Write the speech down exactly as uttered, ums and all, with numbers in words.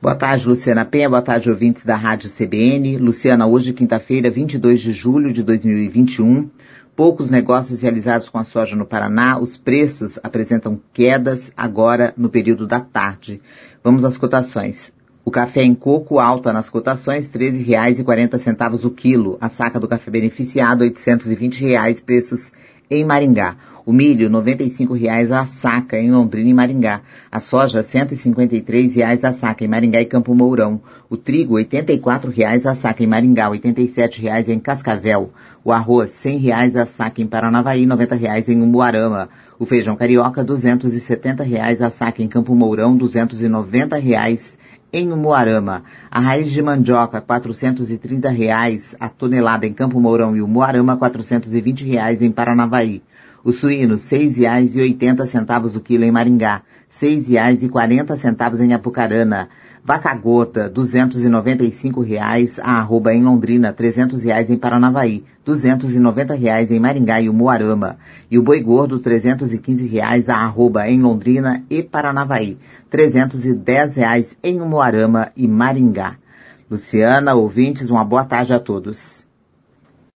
Boa tarde, Luciana Penha. Boa tarde, ouvintes da Rádio C B N. Luciana, hoje, quinta-feira, vinte e dois de julho de dois mil e vinte e um. Poucos negócios realizados com a soja no Paraná. Os preços apresentam quedas agora no período da tarde. Vamos às cotações. O café em coco alta nas cotações, treze reais e quarenta centavos o quilo. A saca do café beneficiado, oitocentos e vinte reais, preços em Maringá. O milho, noventa e cinco reais a saca em Londrina e Maringá. A soja, cento e cinquenta e três reais a saca em Maringá e Campo Mourão. O trigo, oitenta e quatro reais a saca em Maringá, oitenta e sete reais em Cascavel. O arroz, cem reais a saca em Paranavaí, noventa reais em Umuarama. O feijão carioca, duzentos e setenta reais a saca em Campo Mourão, duzentos e noventa reais em Umuarama. A raiz de mandioca, quatrocentos e trinta reais a tonelada em Campo Mourão e Umuarama, quatrocentos e vinte reais em Paranavaí. O suíno, seis reais e oitenta centavos o quilo em Maringá, seis reais e quarenta centavos em Apucarana. Vaca gorda, duzentos e noventa e cinco reais a arroba em Londrina, trezentos reais em Paranavaí, duzentos e noventa reais em Maringá e Umuarama. E o boi gordo, trezentos e quinze reais a arroba em Londrina e Paranavaí, trezentos e dez reais em Umuarama e Maringá. Luciana, ouvintes, uma boa tarde a todos.